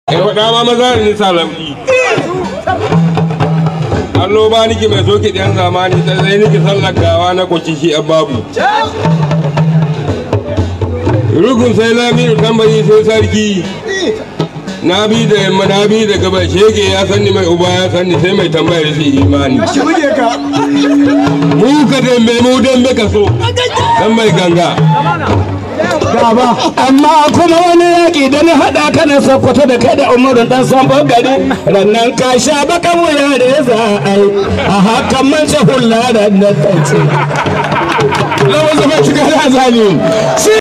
faɗa ma maza ne sa lamɗi. Allo ba niki mai soke ɗan zamani sai niki sallar gawa na kwaci shi babu. Rukun sai lamiru tambayi sai sarki. Na bi da yamma na bi da gaba shege ya sanni mai uba ya sanni sai mai tambayar shi imani. Mu ka dambe mu dambe ka so dan mai ganga. Amma kuma wani yaƙi da na haɗa ka na Sokoto da kai da Umaru dan Sambo gari rannan ka sha baka wuya da za a yi a hakan man hula rannan tace. Lawan zama shiga da zani.